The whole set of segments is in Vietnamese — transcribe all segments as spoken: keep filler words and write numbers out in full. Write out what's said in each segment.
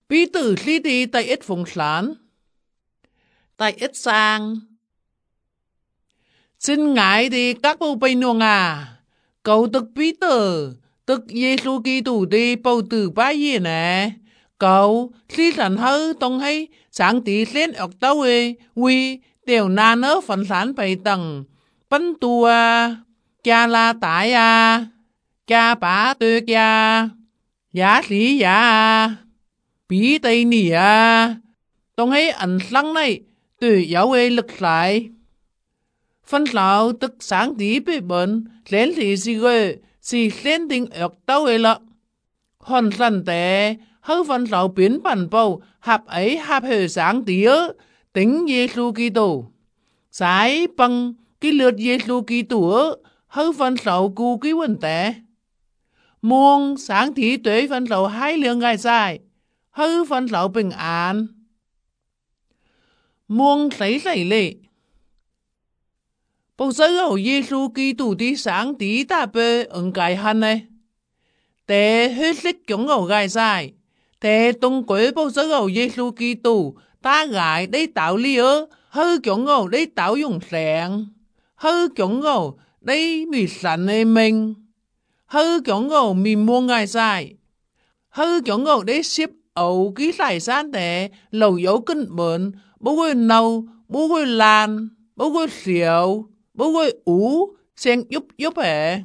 Bí tử lý đi tại ít phùng sản, tại ít sang. Xin ngại đi các bộ bình nuông à, cậu tức bí tử, tức Giê-xu Kitô đi bầu tử bá gì nè. Cậu lý sản hư tông hay sáng tí lên ọc tàu ấy, vì đều nà nớ phần sản bày tầng, bắn tù à, cha la tải à, cha bá tư cha, giá lý giá à, bí tây nỉ à, tông hay ẩn lăng này, từ giáo ấy lực lại. Phân lão tức sáng tí bị bệnh, lên thì gì gợi, thì lên tình ước tàu ấy lọ. Hòn lần tế, hư phân lão biến bản bầu, hạp ấy hạp hơi sáng tí ớ, tính Giê-xu Kitô. Sái bằng cái lượt Giê-xu Kitô ớ, hư phân lão cú cái vấn tế. Muông sáng tí tuế phân lão hai lượng ngày dài, hư phân lão bình an. Muông lấy lấy lệ. Bố sơ gầu Giê-xu Kitô đi sáng tí ta bê ứng cái hẳn này. Tế hết lịch chống gầu gai dài. Tế tung quế bố sơ gầu Giê-xu Kitô ta gái đây tạo lý ơ. Hư chống gầu đây tạo dùng sẹn. Hư chống gầu đây mì sẵn này mình. Hư chống gầu mì mua gai dài. Hư chống gầu đây xếp ấu ký tài sản tế lầu dấu kinh bệnh. Bố gôi nâu, bố gôi lan, bố gôi xỉu. Bố gôi ủ, sen giúp giúp hệ.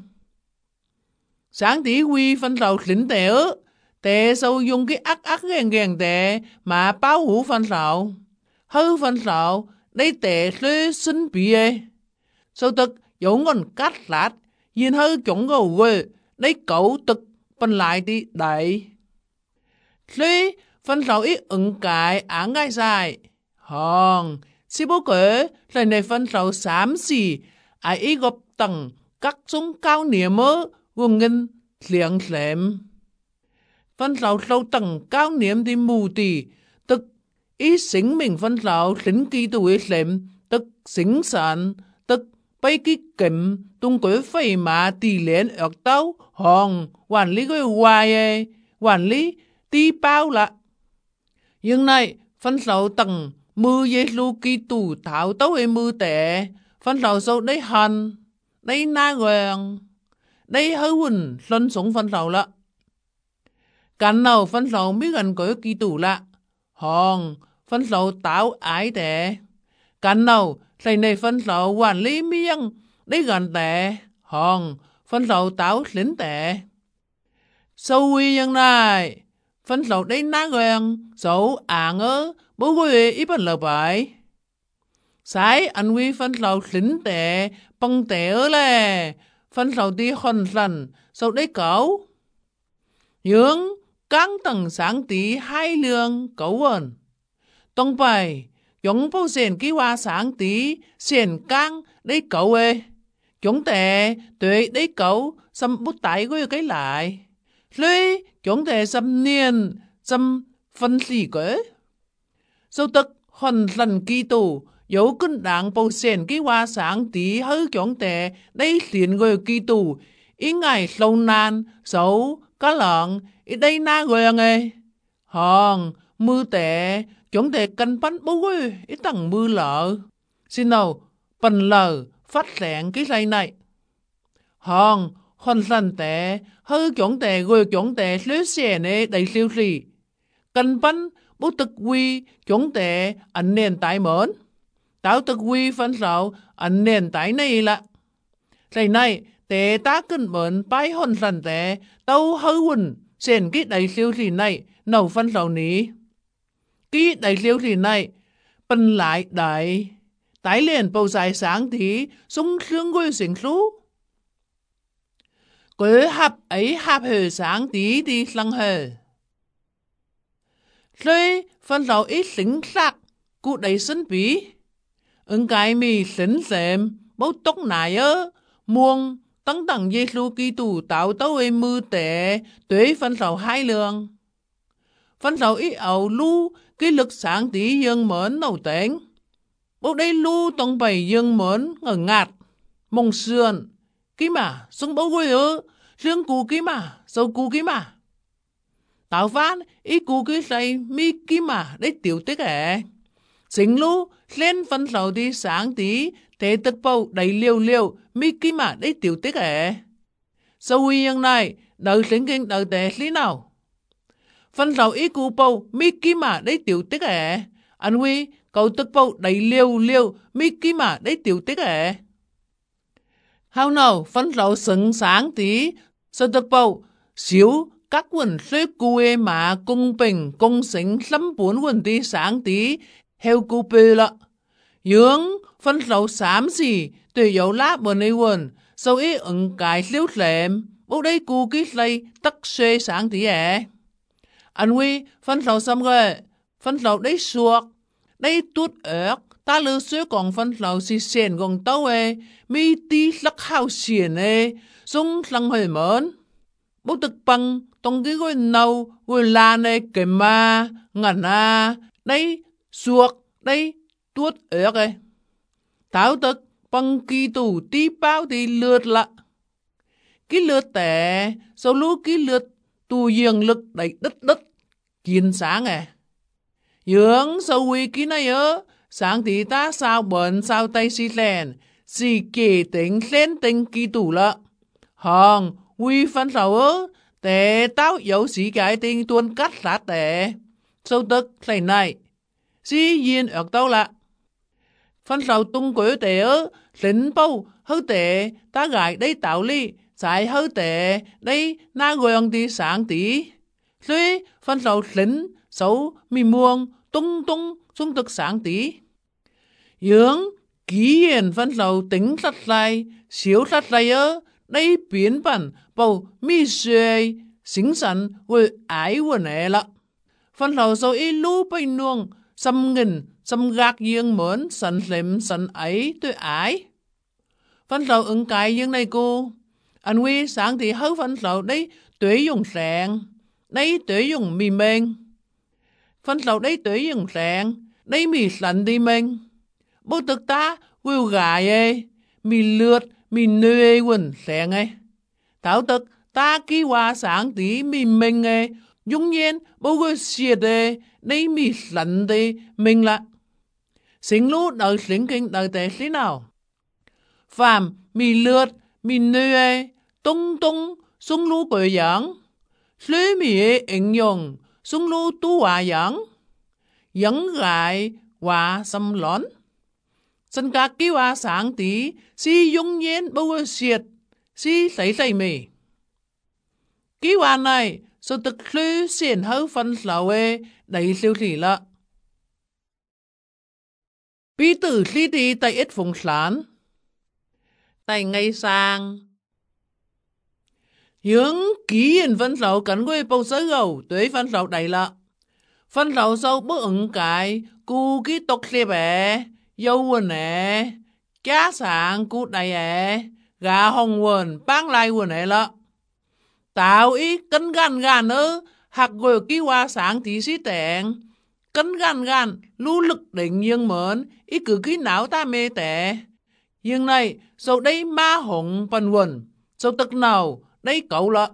Sáng tí quy phân rau lính tệ ớ, tệ sâu dùng cái ác ác ghen ghen tệ mà báo hủ phân rau. Hư phân rau, đây tệ lê sinh bì ê. Sau tức dấu ngon cắt lát, nhìn hư chống gầu quê, đây cậu tức phân lại đi đẩy. Lê phân rau ít ứng cái án gai dài. Hòn, xí bố kể, lời này phân rau xám xì, ai ý gọp tầng, các súng cao nìa mơ, vùng ngân, liệng lệm. Phân rau sâu tầng cao niệm đi mù tì, tức ý xính mình phân rau lính kỳ tù ý lệm, tức xính sản, tức bây ký kìm, tung quế phây mà tì lén ớt tàu, hòn, quản lý gối hoài ê, quản lý tí bao lạ. Nhưng này, phân rau tầng, mưa Giê-xu Kitô thảo tấu ấy mưa tệ, phân rau sâu đấy hòn, đấy na gwen, đấy hư quỳnh, lân sống phân rau lạ. Cảnh nào phân rau mới gần có Kitô lạ, hòn, phân rau táo ái tệ. Cảnh nào, thầy này phân rau quản lý miếng, đấy gần tệ, hòn, phân rau táo lính tệ. Sâu quy nhân này, phân rau đấy na gwen, sâu ảng ơ, bố quê ít bật lờ bài. Sái anh quy phân rau lính tệ, bằng tệ ơ lè, phân rau đi hòn lần, sau đấy cấu. Nhưng, căng tầng sáng tí hai lượng cấu vần. Tông bài, giống bố xền ký hoa sáng tí, xền căng đấy cấu ê. Chúng tệ, tuệ đấy cấu, xâm bút tái của cái lại. Lê, chúng tệ xâm niên, xâm phân xỉ kế. Sau tức, hòn lần Kitô, dấu cân đảng bầu xền ký hoa sáng tí hư chúng tệ, đấy xịn người Kitô, ý ngài sâu nan, xấu, cá lợn, ý đây na người nghe. Hòn, mưa tệ, chúng tệ cân bắn bố ơi, ý tầng mưa lợ. Xin nào, bần lờ, phát lẹn cái này này. Hòn, hòn lần tệ, hư chúng tệ người chúng tệ lưới xe này đầy siêu xì. Cân bắn, bố thực quy, chúng tệ, ảnh nền tái mớn. Táo thực quy phân rau, ảnh nền tái này là. Này này, tệ ta cân bớn, bái hòn lần tệ, tao hư quỳnh, xền cái đầy siêu xì này, nấu phân rau ní. Cái đầy siêu xì này, bần lại đại, tái liền bầu dài sáng thì, sung sướng gôi xỉnh xú. Quế hạp ấy hạp hờ sáng tí đi lăng hờ. Rồi phân rau ít xính sạc, cụ đầy sân bí. Ứng cái mì xính xệm, bố tốc nải ơ, muông, tăng tầng Giê-xu Kitô tạo tấu ê mư tệ, tuế phân rau hai lượng. Phân rau ít ẩu lưu, cái lực sáng tí dương mến nấu tên. Bố đây lưu tông bày dương mến ngờ ngạt, mông sườn. Kì mà, xuống bố quê ơ, riêng cú kì mà, sâu cú kì mà. tạo phán ý cú cái say mi kim mà để tiểu tích à. Sinh lũ lên phân lầu đi sáng tí thế tức bầu đầy liều liều mi kim mà để tiểu tích à. Sau huy yang này đợi sinh kinh đợi tệ lý nào. Phân lầu ý cú bầu mi kim mà để tiểu tích à. Anh huy cậu tức bầu đầy liều liều mi kim mà để tiểu tích à. Hào nào phân lầu sừng sáng tí sau tức bầu xíu các quần suy quê mà công bình công sinh lâm bốn quần đi sáng tí heo cụ bê lạ. Nhưng phân lầu xám gì tùy dấu lá bờ này quần sau ý ứng cái liêu lệm bố đây cụ ký lây tắc xuê sáng tí à. Anh huy phân lầu xâm rồi phân lầu đấy suộc đấy tuốt ớt ta lưu xuê còn phân lầu xì xền gồng tâu ê mi tí lắc hào xền ê sung lăng hơi mớn bố thực bằng tông cái gối nâu gối là này kể mà ngẩn à đây suộc đây tuốt ớt ấy táo thực bằng kỳ tủ tí bao thì lượt lạ cái lượt tẻ sau lúc cái lượt tù dường lực đầy đất đất kiên sáng à dưỡng sau huy cái này ớ sáng thì ta sao bẩn sao tay xì lèn xì kể tính lên tính kỳ tủ lạ hòn huy phân lầu ớ để tao yếu sĩ cái tình tuôn cắt lá tệ sâu tức thầy này dĩ nhiên ở đâu lạ phân lầu tung quế tệ ớ lính bầu hư tệ ta gài đây tạo ly giải hư tệ đây na gương đi sáng tí tuy phân lầu lính xấu mì muông tung tung xung thực sáng tí dưỡng ký hiền phân lầu tính lật lại xíu lật lại ớ đây biến bản bầu mi xuê xính sẵn với ái của nè lạ. Phân lầu dâu ý lũ bình nuông xâm nghìn xâm gạc dương mớn sẵn lệm sẵn ấy tôi ái. Phân lầu ứng cái dương này cô. Anh huy sáng thì hấu phân lầu đấy tuế dùng sẹn. Đấy tuế dùng mì mênh. Phân lầu đấy tuế dùng sẹn. Đấy mì sẵn đi mênh. Bố thực ta quêu gài ê. Mì lượt mì nê quần sẹn ê. Thảo thực ta ký hòa sáng tí mì mênh ê. Dung nhiên bố gôi xiết ê. Đấy mì sẵn đi mênh lạ. Xính lũ đợi xính kinh đợi tế xí nào. Phạm mì lượt mì nê ê. Tung tung xung lũ bồi dưỡng. Lưới mì ê ứng dụng xung lũ tu hòa dưỡng. Dẫn gại hòa xâm lón. Sân ca ký hòa sáng tí si dung nhiên bố gôi xiết. Si lấy lấy mì. Ký hòa này số thực lưới xiên hấu phân lầu ê đầy siêu thị lạ. Bí tử lý đi tại ít phùng sản. Tại ngày sang. Hướng ký hiền phân lầu cắn quê bầu sơ gầu tuế phân lầu đầy lạ. Phân lầu sâu bức ứng cái cụ ký tục xếp ế. Dâu quần ế. Chá sáng cụ đầy ế. Gà hồng quần bác lai quần ế lạ. Tạo ý cân gan gan ơ. Hạc gồi ký hoa sáng tí xí tẹn. Cân gan gan lưu lực đỉnh dương mớn. Ý cứ ký não ta mê tệ. Nhưng này sau đây ma hồng phần quần. Sau tức nào đây cậu lạ.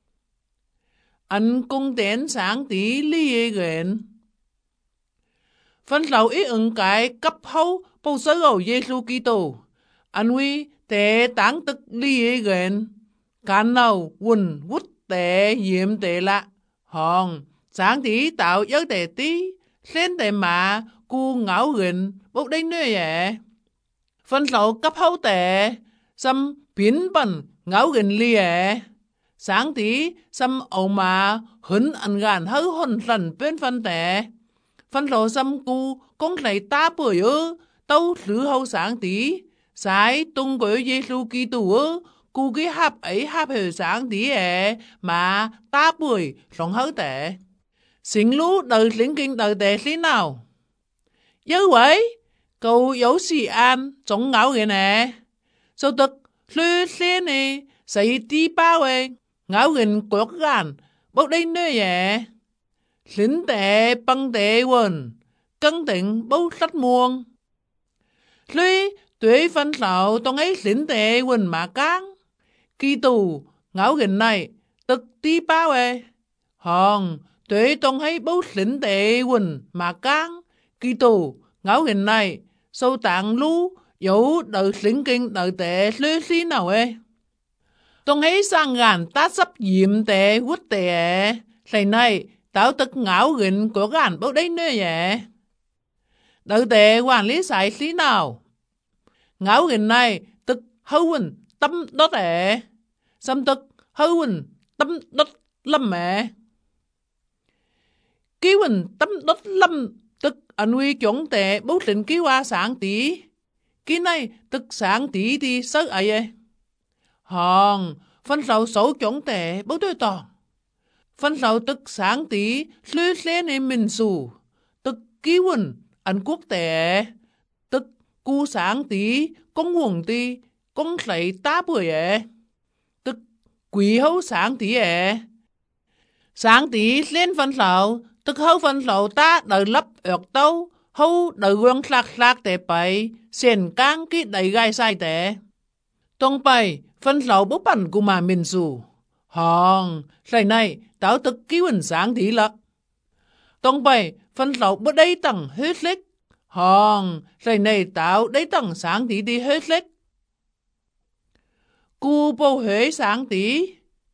Anh cung tiến sáng tí ly ê ghen. Phân lầu ý ứng cái cấp hâu bầu sơ gầu Giê-xu Ki-tô. Anh huy tế táng tức ly ê ghen. Cán nào quần vút tế diệm tế lạ. Hòn sáng tí tạo yếu tế tí. Lên tế mà cu ngáo ghen bốc đây nơi vậy. Phân lầu cấp hâu tế. Xâm biến bẩn ngáo ghen ly ế. Sáng tí xâm ẩu mà hấn ăn gàn hấu hồn lần bên phân tế. Phân lầu xâm cu con lấy ta bưởi ơ. Tâu lứ hâu sáng tí. Sái tung của Giê-xu Ki-tô ơ. Cụ cái hạp ấy hạp hồi sáng tí ế. Mà ta bưởi sống hấu tế. Xính lũ đời lính kinh đời tế xí nào. Dớ vậy. Cậu yếu xì an chống ngáo ghê nè. Sau tức lư xê nè. Xảy tí bao ê. Ngáo gần quốc gàn, bốc đây nơi vậy. Lính tệ băng tệ quần, cân tỉnh bốc sắt muông. Lưới tuế phân lạo tông ấy lính tệ quần mà cáng. Kỳ tù, ngáo gần này, tức tí bao ê. hòn tuế tông hay bố lính tệ quần mà cang kỳ tù ngáo hình này sâu tạng lú dấu đời lính kinh đời tệ lưới xí nào ê tông hay sang gàn ta sắp diệm tệ quất tệ thầy này tao tức ngáo hình của gàn bố đấy nữa vậy đời tệ quản lý sai xí nào ngáo hình này tức hâu hình tâm đốt tệ xâm tức hâu hình tâm đốt lâm mẹ ký hình tâm đốt lâm tức anh huy chuẩn tệ bố định ký hoa sáng tí ký này tức sáng tí đi sớt ấy ấy hòn phân sầu xấu chuẩn tệ bố tôi toàn phân sầu tức sáng tí lưới xe nên mình xù tức ký hình anh quốc tệ tức cu sáng tí công huồng tí công lấy tá bưởi ấy tức quý hấu sáng tí ấy sáng tí lên phân sầu tức hấu phân sầu ta đời lấp ợt tâu hấu đời quân lạc lạc tệ bày xền cang ký đầy gai sai tệ tông bày phân sầu bố bẩn của mà mình dù hòn này này tao tức ký hình sáng tí lắc tông bày phân sầu bố đây tầng hết lích hòn này này tao đấy tầng sáng tí đi hết lích cu bố huế sáng tí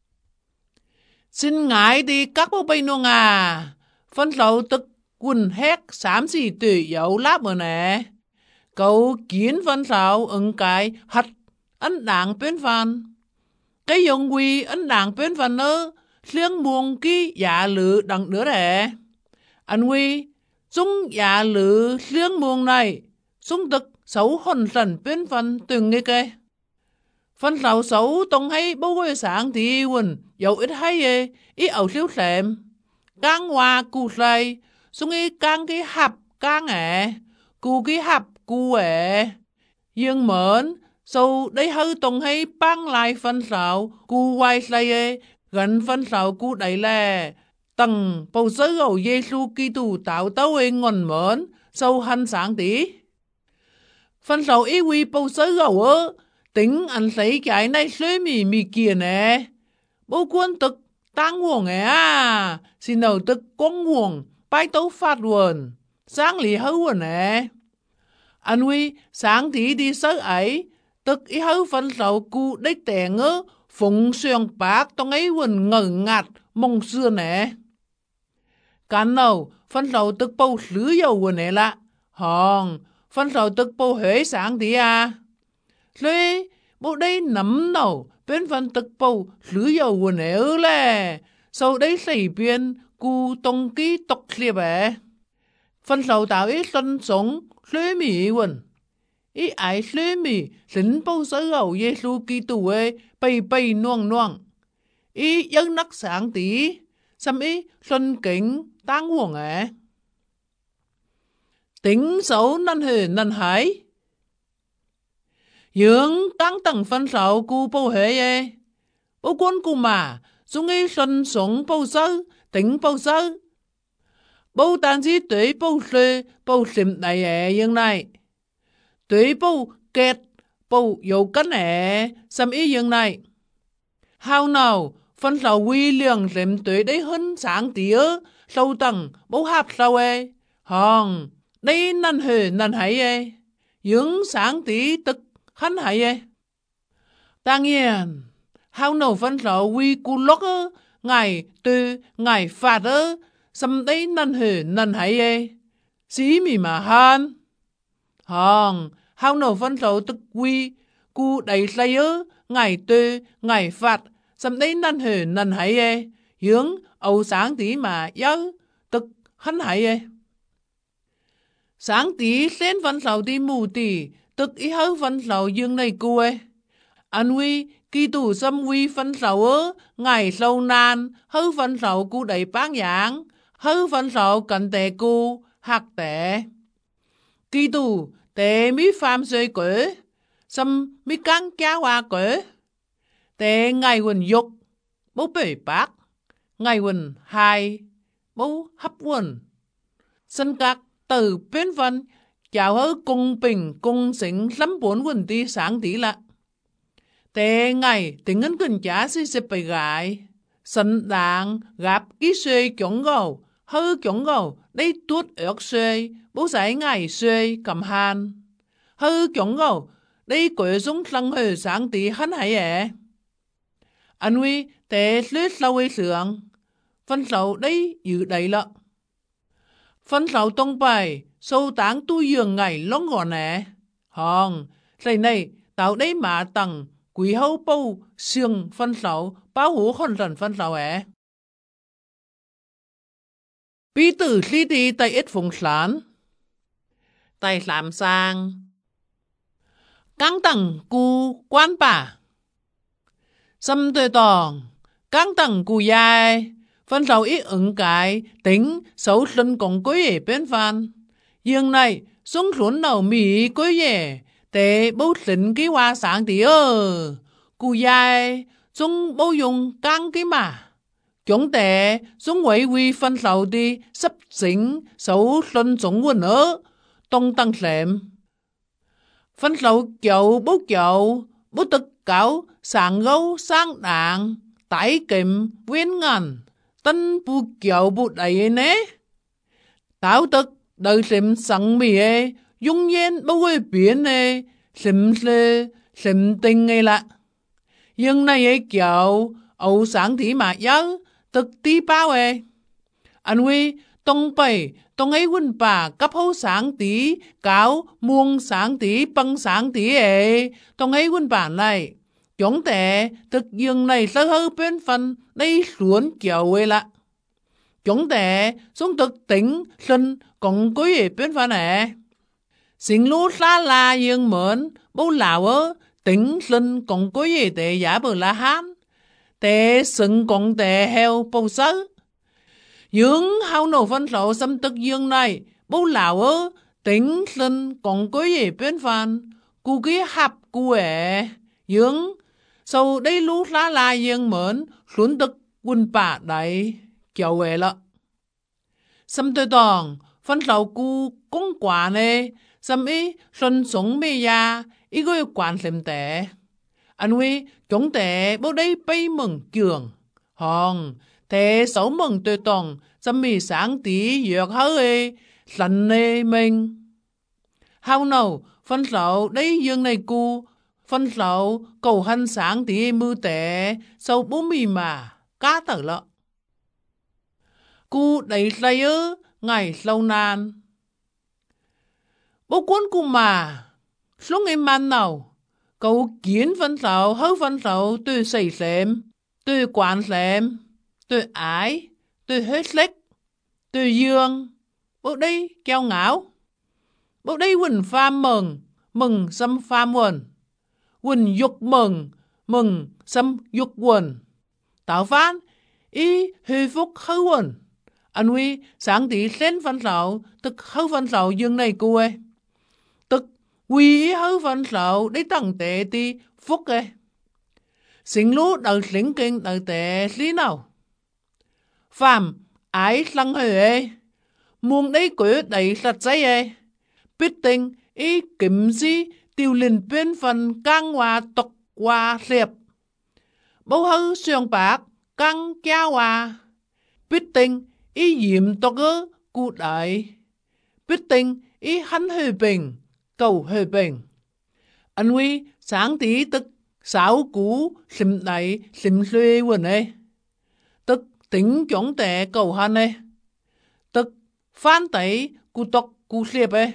xin ngại đi các bố bay nuông à phân sầu tức quần hét xám xì tùy dấu láp ở nè cậu kiến phân sầu ứng cái hạt ấn đảng bên phần cái dùng quy ấn đảng bên phần ơ liêng muông ký giả lự đằng nữa đẻ anh quy chúng giả lự liêng muông này chúng tức xấu hồn sần bên phần từng nghe kê phân sầu xấu tông hay bố quê sáng thì quần dấu ít hay ê ít ẩu xíu xệm càng hoa cụ say xuống ý càng cái hạp càng ẻ cụ cái hạp cụ ẻ dương mến sau đấy hơi tông hay băng lại phân sầu cụ quay say ê gần phân sầu cụ đẩy lè tầng bầu sớ gầu Giê-xu Ki-tu tạo tấu ê ngon mến sau hân sáng tí phân sầu ý quy bầu sớ gầu ơ tính anh thấy cái này xế mì mì kìa nè bố quân tức tăng huồng ấy à xin đầu tức con huồng bài tấu phát quần sáng lý hấu quần nè anh huy sáng thì đi sớt ấy tức ý hấu phân sầu cụ đích tẻ ngớ phụng xuyên bác tông ấy quần ngờ ngạt mong xưa nè cán nào phân sầu tức bầu lứ dầu quần nè lạ hòn phân sầu tức bầu huế sáng thì à lê bố đây nắm nào bên phần tức bầu lứ dầu quần nè ư lè sau đấy xảy biên cụ tông ký tộc liệp bẻ phân sầu tạo ý sân sống lê mì quần ý ái lê mì lính bầu sớ gầu Giê-xu Ki-tu ê bay bay nuông nuông ý dân nắc sáng tí xâm ý xuân kính tăng huồng ế tính xấu năn hề năn hái dưỡng căng tầng phân sầu cụ bầu hệ ê bố quân cụ mà xuống ý xuân sống bầu sớ tính bầu sớ bầu tàn chí tuế bầu lê bầu xìm đầy ế dương này tuế bầu kẹt bầu dấu cân ế xâm ý dương này hào nào phân sầu quy liềng xìm tuế đấy hơn sáng tía sâu tầng bầu hạp sâu ê hòn đây năn hề năn hãy ê dưỡng sáng tí tức hắn hãy ê ta nhiên hào nào phân sầu quy cụ lốc ơ ngày tư ngày phạt ơ xâm đấy năn hề năn hãy ê xí mì mà hàn hòn hào nào phân sầu tức quy cụ đầy say ơ ngày tư ngày phạt xâm đấy năn hề năn hãy ê dưỡng âu sáng tí mà dơ tức hắn hãy ê sáng tí xên phân sầu tí mù tí tức ý hớ phân sầu dương này cụ ê anh huy Ki-tu xâm huy phân sầu ơ ngày sâu nan hớ phân sầu cụ đầy bán giảng hớ phân sầu cận tệ cụ hạc tệ Ki-tu tệ mí phạm xuôi quế xâm mí căng chá hoa quế tệ ngày quần dục bố bể bác ngày quần hai bố hấp quần sân các từ bên phần chào hớ cung bình cung xính lắm bốn quần tí sáng tí lạ tệ ngày tính ngân quần chá xí xếp bày gái sẵn đảng gặp ký xuê chống gầu, hư chống gầu, đây tuốt ớt xuê, bố giải ngài xuê cầm hàn. Hư chống gầu, đây quỷ dung lăng hồi sáng tí hân hãy ế. Anh huy tế luyết lâu ấy sướng, phân sầu đây dự đầy lợ. Phân sầu tông bài, sâu táng tu dường ngày lông gò nè. Hòn, thầy này, tạo đây mà tầng, quý hâu bầu, xương phân sầu, báo hú khôn rần phân sầu ế. Bí tử lý đi tại ít phùng sản. Tại làm sang. Căng tầng cu quan bà. Xâm tươi tòng, căng tầng cu dài. Phân sầu ít ứng cái, tính, xấu sinh cùng quý hệ bên phan. Nhưng này, xuống xuống đầu mì quý hệ, để bố sinh cái hoa sáng tí ơ. Cụ dài, xuống bố dùng căng cái mà. Chúng ta xuống quay quy phân sầu đi sắp xính xấu sinh sống quần ở, tông tăng xem. Phân sầu kiểu bố kiểu, bố tức cáo, sáng gấu sáng đảng, tái kìm, viên ngàn. Tân bù kiểu bù đầy nế. Táo tức đời xem sẵn mì ê, dung nhiên bố quê biến ê, xem lê, xem tinh ê lạ. Nhưng này ê kiểu, ấu sáng thí mà nhớ, tức tí bao ê. Anh huy, tông bày, tông ấy huynh bà cấp hấu sáng tí, cáo, muông sáng tí, băng sáng tí ê, tông ấy huynh bà này. Chúng ta thực dường này sơ hư bên phần đây xuống kiểu ấy lạ. Chúng ta xuống thực tính sinh còn quý ở bên phần này. Xin lũ xa la dương mến bố lão ơ tính sinh còn quý ở để giả bờ la hán. Để xứng còn để heo bầu sớ. Dương hao nổ phân sổ xâm thực dương này bố lão ơ tính sinh còn quý ở bên phần. Cụ ký hạp cụ ế. Dương sau đây lũ lá la dương mến xuống tức quân bà đấy kiểu về lợ. Xâm tôi toàn phân sầu cu công quả nê xâm ý xuân sống mê ya ý gối quản xem tệ. Anh huy chúng tệ bố đây bay mừng trường. Hòn thế xấu mừng tôi toàn xâm mì sáng tí dược hớ ê sẵn nê mình. Hào nào phân sầu đây dương này cu phân sầu cầu hân sáng tí mưu tế sau bố mì mà cá tở lợ. Cụ đẩy say ơ ngày lâu nan. Bố cuốn cụ mà xuống ngày man nào cầu kiến phân sầu hớ phân sầu tôi xây xem tôi quản xem tôi ái tôi hết lếch tôi dương. Bố đây keo ngáo. Bố đây quỳnh pha mừng mừng xâm pha muộn. Quỳnh dục mừng, mừng, xâm dục quần. Tạo phán, ý huy phúc khâu quần. Anh huy sáng tí lên phân sầu, tức khâu phân sầu dương này cô ấy. Tức quy ý khâu phân sầu, đấy tăng tệ tí phúc ấy. Xin lũ đợi xính kinh đợi tệ lý nào. Phạm, ái lăng hơi ấy. Muông đấy quế đầy sạch giấy ấy. Biết tình, ý kiểm gì, tiêu linh bên phần căng hòa tộc hòa liệp. Bố hư xuyên bạc căng kia hòa. Biết tình ý diệm tộc ơ cụ đại. Biết tình ý hắn hơi bình, cầu hơi bình. Anh huy sáng tí tức sáu cú xìm đáy xìm xuê quần ấy. Tức tính chống tệ cầu hắn ấy. Tức phán tấy cụ tộc cụ liệp ấy.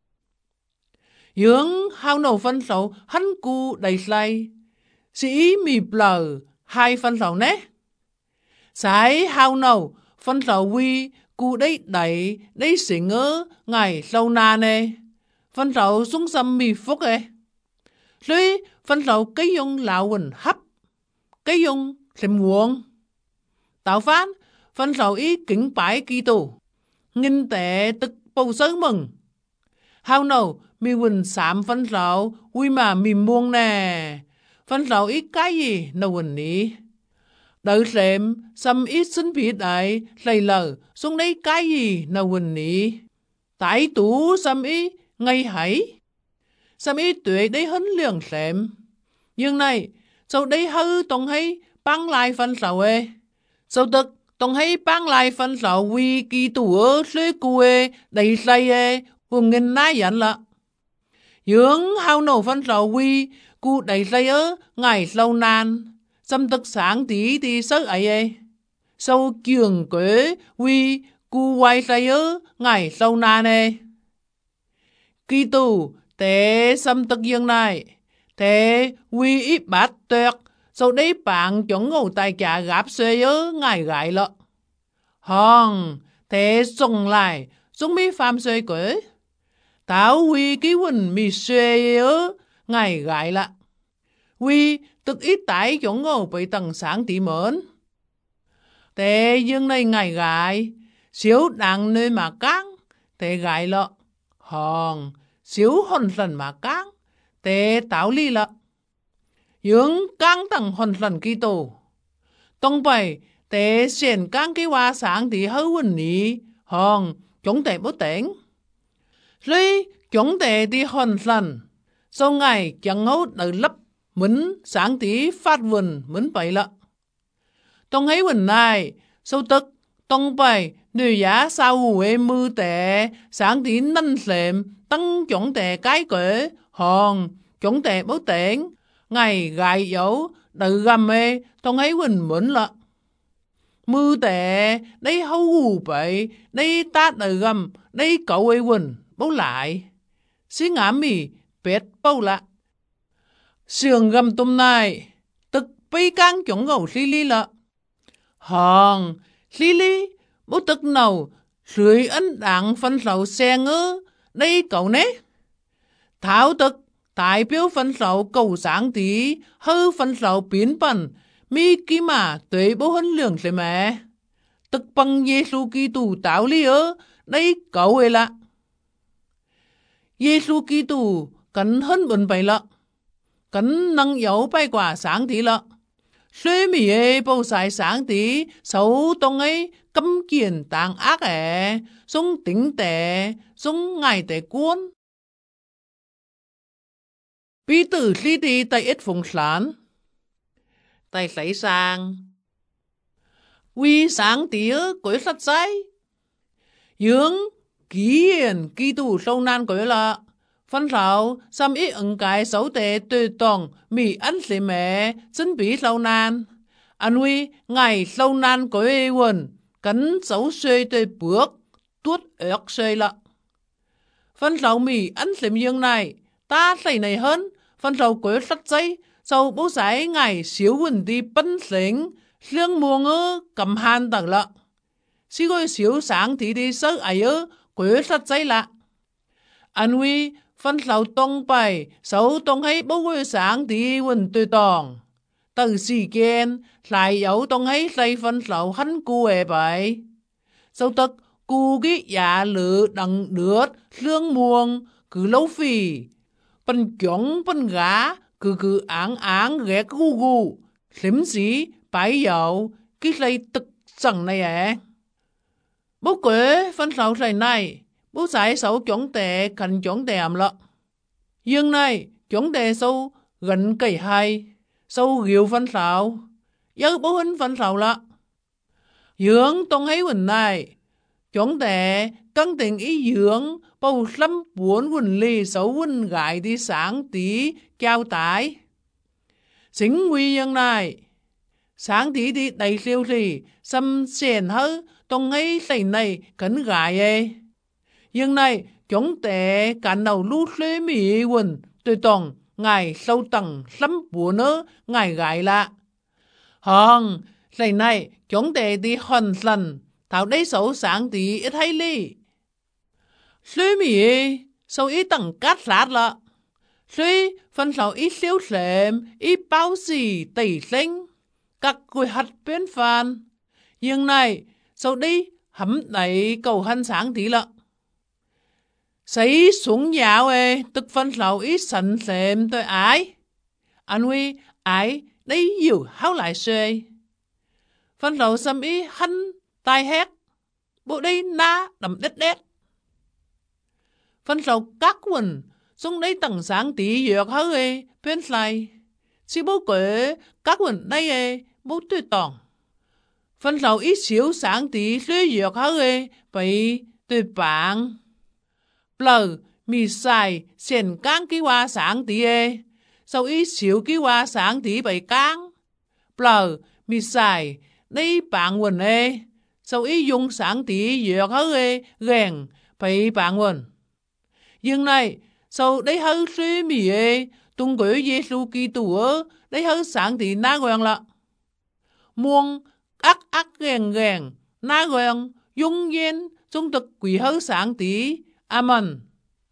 Dương hao nổ phân sầu hắn cu đầy say. Sĩ mì blờ hai phân sầu nế. Sái hao nổ phân sầu quy cu đấy đẩy đấy xỉ ngỡ ngày lâu nà nê. Phân sầu xuống xâm mì phúc ấy. Rồi phân sầu cái dùng lão quần hấp. Cái dùng xem nguồn. Tạo phán phân sầu ý kính bái kỳ tù. Nghìn tệ tức bầu sớ mừng. Hao nổ mi quỳnh xám phân sầu, ui mà mi muông nè. Phân sầu ít cái gì nào quỳnh ní. Đợi xem, xăm ít xin phí đại, lầy lờ, xuống đấy cái gì nào quỳnh ní. Tại tú xăm ít, ngay hãy. Xăm ít tuệ đấy hấn liường xem. Nhưng này, sau đấy hư tổng hay băng lại phân sầu ê. sau tức tông hay bang lại phân sầu vì kỳ tù ở suy quê đầy say ê cùng nghìn nái dẫn lạ. Dưỡng hao nổ phân sầu vì cụ đầy say ở ngày lâu nan, xâm tức sáng tí thì sức ấy ê. Sau trường quế vì cụ quay say ở ngày lâu nan ê. Kỳ tù tế xâm tức dương này, thế vì ít bát tuyệt, sau đấy bạn chuẩn ngủ tại cả gạp xuê ở ngày gãi lợ. Hòn, thế xong lại, xong mi phạm xuê quế. Táo vì ký quỳnh mi xuê ở ngày gãi lạ. Vì tức ít tái chuẩn ngủ bị tầng sáng tí mến. Thế dương này ngày gãi, xíu đặng nơi mà căng, thế gãi lợ. Hòn, xíu hồn lần mà căng, thế táo ly lợ. Dương căng tầng hồn lần kỳ tù. Tông bày, thế xuyên căng cái hoa sáng thì hấu quỳnh ní, hòn, chúng tệ bố tỉnh. Rồi, chúng tệ đi hồn lần, sau ngày chẳng ngấu đợi lấp, mến sáng tí phát vườn mến bày lợ. Tông ấy quỳnh này, sau tức, tông bày, nữ giá sao huế mư tệ, sáng tí nâng xệm, tăng chúng tệ cái quế, hòn, chúng tệ bố tỉnh. Ngày gài dấu, đợi gầm mê, tông ấy quỳnh mến lợ. Mư tệ, đây hâu hù bậy, đây tát đợi gầm, đây cậu ấy quỳnh, bố lại. Xí ngã mì, bết bố lạ. Sườn gầm tùm này, tức bây căng chúng gầu xí lý lợ. Hòn, xí lý, bố tức nào, sưởi ấn đặng phân sầu xe ngư, đây cậu nế. Thảo tức, đại biểu phân sầu cầu sáng tí, hư phân sầu biến bẩn, mi kì mà tuế bố hân lượng xe mẹ. Tức bằng Giê-xu Ki-tù táo lý ơ, đây cậu ấy lạ. Giê-xu Ki-tù cấn hân bẩn bày lạ. Cấn nâng yếu bay quả sáng tí lạ. Xuê mì ê bầu xài sáng tí, xấu tông ấy cấm kiền tàng ác ẻ, xong tính tệ, xong ngày tệ cuốn. Bí tử lý đi tay ít phùng sản. Tay lấy sang. Vì sáng tí quấy sắt giấy. Dương ký hiền kỳ tù sâu nan quấy lạ. Phân rào xăm ít ứng cái xấu tệ tùy tổng mì ăn xế mẹ xin bí sâu nan. Anh vì ngày sâu nan quấy quần cắn xấu xuê tùy bước tuốt ớt xuê lạ. Phân rào mì ăn xế dương này ta xây này hơn. Phân rào quấy sắt giấy sau bố giải ngày xíu quần đi bấn xính lương muông ơ cầm hàn tầng lạ. Xí gôi xíu sáng thì đi sơ ấy ơ quấy sắt giấy lạ. Anh vì phân sầu tông bày, sầu tông hay bố quê sáng thì quần tùy tòng. Từ xì kên, lại yếu tông hay xây phân sầu hân cụ ế bày. Sau tức, cụ ký giả lự đằng đướt, lương muông, cứ lâu phì. Bần chống bần gá, cứ cứ áng áng ghé gu gu. Xím xí, bái yếu, ký xây tức chẳng này ế. Bố quê phân sầu xây này. Bố giải sầu chống tệ cần chống tệ ảm lợ. Dương này chống tệ sâu gần cây hai. Sâu ghiêu phân sầu. Giấc bố hình phân sầu lợ. Dương tông hay quỳnh này. Chống tệ căng tình ý dưỡng. Bầu lâm buồn quỳnh lì sâu quỳnh gãi đi sáng tí cao tái. Xính nguy dương này. Sáng tí đi đầy siêu thì xâm xền hơ. Tông hay xây này cấn gãi ê. Nhưng này, chúng tệ cả đầu lũ xế mì quần, tôi tổng, ngài sâu tầng, lắm bùa nữa, ngài gãi lạ. Hòn, lần này, chúng tệ đi hòn lần, thảo đấy xấu sáng tí ít hay li. Xế mì, sâu ít tầng cát sát lạ. Xế, phân sầu ít xíu xệm, ít bao xì, tẩy sinh, các quỳ hạt bên phàn. Nhưng này, sâu đi, hấm đẩy cầu hân sáng tí lạ. Xây xuống dạo ê, tức phân sầu ít sẵn xem tôi ái. Anh huy, ái, đấy dìu háo lại xuê. Phân sầu xâm ý hân, tai hét. Bộ đây na, đầm đét đét. Phân sầu các quần, xuống đấy tầng sáng tí dược háo ê, bên lại. Xí bố quế, các quần đây ê, bố tuyệt tỏng. phân手ít xíu sáng tí suy dược hả ê, bị tuyệt bạn. Bờ, mì xài, xền căng kí hoa sáng tí ê, sau ít xíu kí hoa sáng tí bị căng. Bờ, mì xài, đây bạn quần ê, sau ít dùng sáng tí dược hả ê, ghen, bị bạn quần. Nhưng này, sau đây hả suy mì ê, tung quỷ Giê-xu Kitô ơ, đây hả sáng tí ná quen lạ. Muông, ác ác ghen ghen, ná quen, dung yên, dung thực quỷ hữu sáng tí. Amen.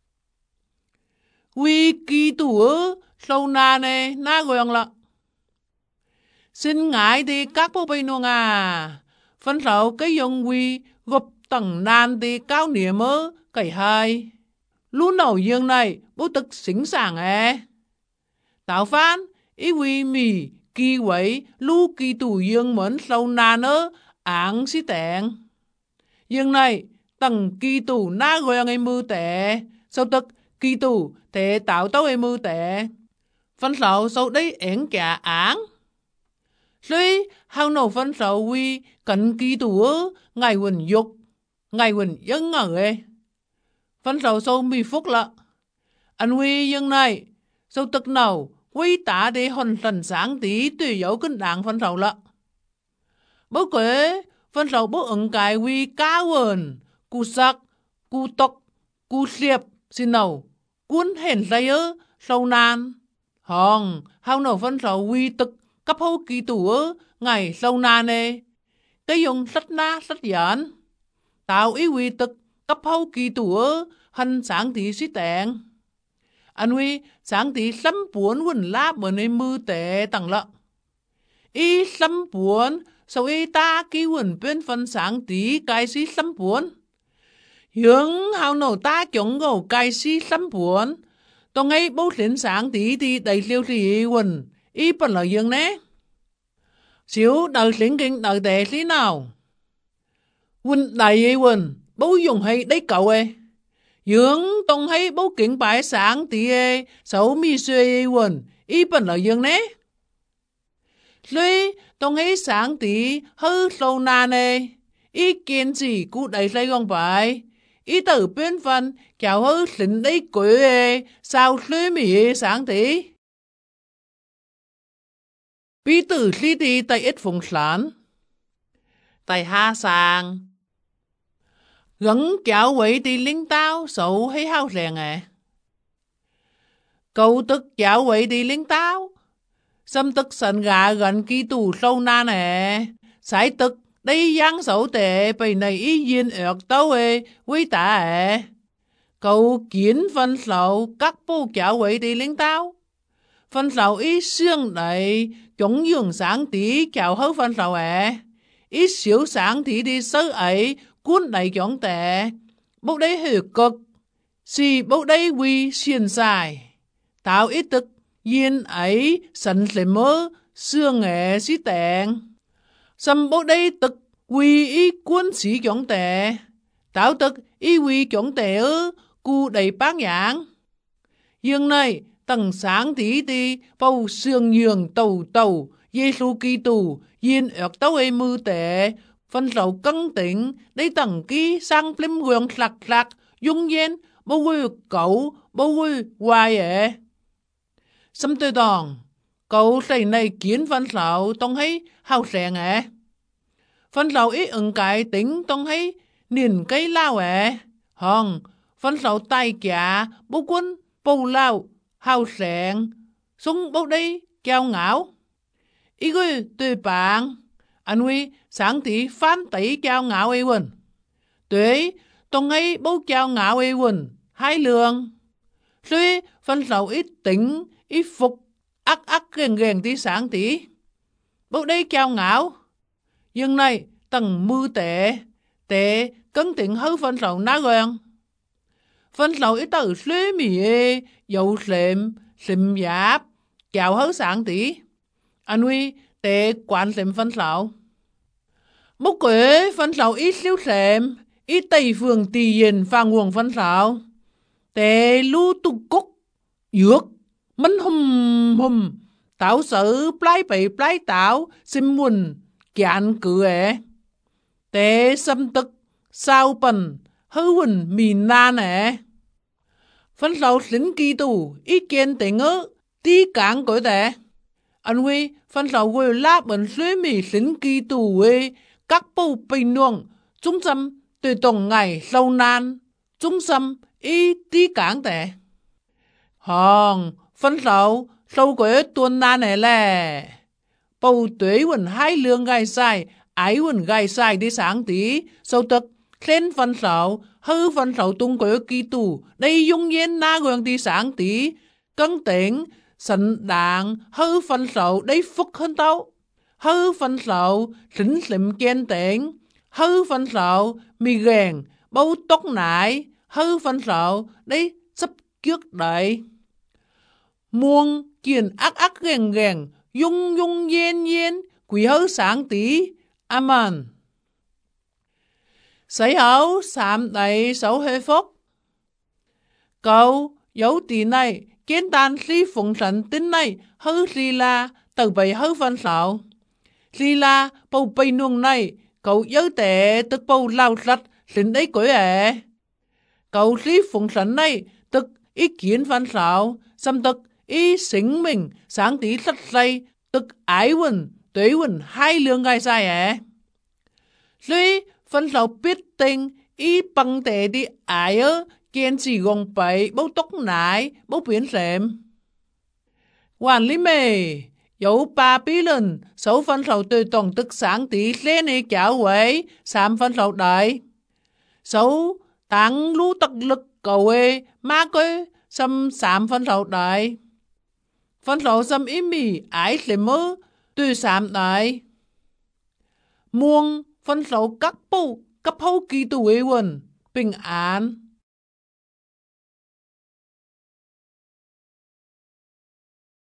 Vì Kitô ơ, sâu nà nè, ná quen lạ. Xin ngại đi các bố bây nông à. Phân sầu cái dùng vì gộp tầng nàn đi cao niệm ơ, cái hai. Lúc nào dương này, bố tức xính sàng à. Tạo phán, ý vì mì, kỳ quấy, lưu kỳ tù dương mến sâu nàn ơ, áng xí tẹn. Dương này, tầng kỳ tù ná gọi ngay mưu tệ, sau tức kỳ tù thể tạo tấu ngay mưu tệ. Phân sầu sau đấy ẻn kẻ áng. Rồi, hào nổ phân sầu vì cẩn kỳ tù ơ, ngài quần dục, ngài quần dân ở ê. Phân sầu sau mì phúc lạ. Anh huy dương này, sau tức nào, quy tả để hồn thần sáng tí tùy dấu kinh đảng phân sầu lạ. Bố quế, phân sầu bố ứng cái quy cá quần, cụ sắc, cụ tộc, cụ siệp, xin nào, cuốn hèn dây ơ, sâu nan. Hòn, hào nổ phân sầu quy tức, cấp hô kỳ tù ơ, ngày sâu nan nê. Cái dùng sách na sách giản. Tạo ý quy tức, cấp hô kỳ tù ơ, hành sáng tí xí tẹn. Anh huy sáng tí xâm buồn quần láp bởi nơi mưu tệ tăng lợ. Ý xâm buồn, sau ý ta ký quần bên phân sáng tí cái xí xâm buồn. Hướng hào nổ ta chống gầu cái xí xâm buồn. Tôi ngay bố đến sáng tí thì đầy liêu thị quần, ý bật lời dương nế. Xíu đời xính kinh đời tệ xí nào. Quần đầy quần, bố dùng hay đấy cậu ê. Dương tông hay bố kiện bài sáng tí ê, xấu mi xuê quần, ý bần lời dương nế. Rồi tông hay sáng tí hư sâu nàn ê, ý kiến gì cụ đầy xây gong bài, ý tử bên phần kéo hư xính đấy quế ê, sao xuê mì ê sáng tí. Bí tử xí tí tay ít phùng sản, tay ha sang. Gắn kéo quậy đi lính tao, sầu hay hao rèn à. Câu tức kéo quậy đi lính tao. Xâm tức sẵn gà gần kỳ tù sâu nan à. Sải tức, đây giang sầu tệ, bầy này ý duyên ợt tấu ê, quý tả à. Câu kiến phân sầu, các bố kéo quậy đi lính tao. Phân sầu ý xương đầy, chống dường sáng tí kéo hấu phân sầu à. Ý xíu sáng tí đi sơ ấy, cuốn đầy chóng tệ, bốc đấy hữu cực, xì bốc đấy quy xiên xài, tạo ít tức, yên ấy sẵn sẽ mơ, xương nghệ xí tẹn, xâm bốc đấy tức, quy ý cuốn xí chóng tệ, tạo tức ý quy chóng tệ ư, cu đầy bác nhãn. Dương này, tầng sáng tí tí, bầu xương nhường tàu tàu, Giê-xu Kitô, yên ợt tấu ê mư tệ, phân sầu cân tỉnh, đây tầng ký sang phim quyền sạc sạc, dung dên, bố quy cậu, bố quy hoài ế. Xâm tư tòn, cậu xây này kiến phân sầu tông thấy hào sẹn ế. Phân sầu ít ứng cái tính tông thấy niền cây lao ế. Hòn, phân sầu tay kẻ, bố quân, bố lao, hào sẹn, súng bố đây, keo ngảo. Ý gửi tùy bạn, anh huy sáng tí phán tẩy cao ngạo ê quần. Tuế, tông ấy bố cao ngạo ê quần, hai lường. Rồi, phân sầu ít tính, ít phục, ác ác ghen ghen tí sáng tí. Bố đây cao ngạo. Nhưng này, tầng mưu tệ, tệ, cân tỉnh hư phân sầu ná ghen. Phân sầu ít tử suy mì ê, dầu xệm, xìm giáp, chào hứ sáng tí. Anh huy, tệ quản xệm phân sầu. Bố quế phân sầu ít xíu xệm, ít tây phương tì yên phang nguồn phân sầu. Tệ lưu tu cúc, dược, mến hùm hùm, tạo sự plái bậy plái tạo, xìm quần, kiện cử ế. Tế xâm tức sao bần hư quần mìn nan ế. Phân lâu lính kỳ tù ý kiến tế ngữ tí cảng cối tế. Anh huy phân lâu quê lá bần suy mì lính kỳ tù quê các bầu bình nuông trung tâm tùy tổng ngày lâu nan trung tâm ý tí cảng tế. Hòn phân lâu lâu quê tuần nan ế lè. Bầu tuế quần hai lương gai sai ái quần gai sai đi sáng tí sâu tức khen phân lâu hư phân lâu tung quê kỳ tù đây dung nhiên na quần đi sáng tí cân tỉnh sẵn đảng hư phân lâu đây phúc hơn tao hư phân lâu lính lịm kiên tỉnh hư phân lâu mì ghen bầu tóc nải hư phân lâu đây sắp kiếc đẩy muông kiền ác ác ghen ghen dung dung yên yên quỷ hư sáng tí. Amen. Sấy hấu sạm đầy xấu hơi phúc. Câu dấu tỷ này kiến tàn lý phụng sẵn tính này hư lý la từ bày hư phân xạo. Lý la bầu bày nuông này cậu dấu tệ tức bầu lao sạch xin đấy quỷ ế. Cậu lý phụng sẵn này tức ý kiến phân xạo xâm tức ý xính mình sáng tí sạch say tức ái quần tuế quần hai lương gai sai ế. Lý phân xạo biết tình ý bằng tệ đi ái ơ kiên chỉ gồng bấy bốc tóc nái bốc biến xem. Hoàn lý mê dấu ba bí lần sáu phân xạo tùy tổng tức sáng tí lên ý kéo quấy xám phân xạo đại. Sáu tăng lũ tắc lực cầu ê má quê xâm xám phân xạo đại. Phân xạo xâm ý mì ái lệ mơ tùy xám đại. Muông phân xạo các bố cấp hâu kỳ tù ê quần bình án.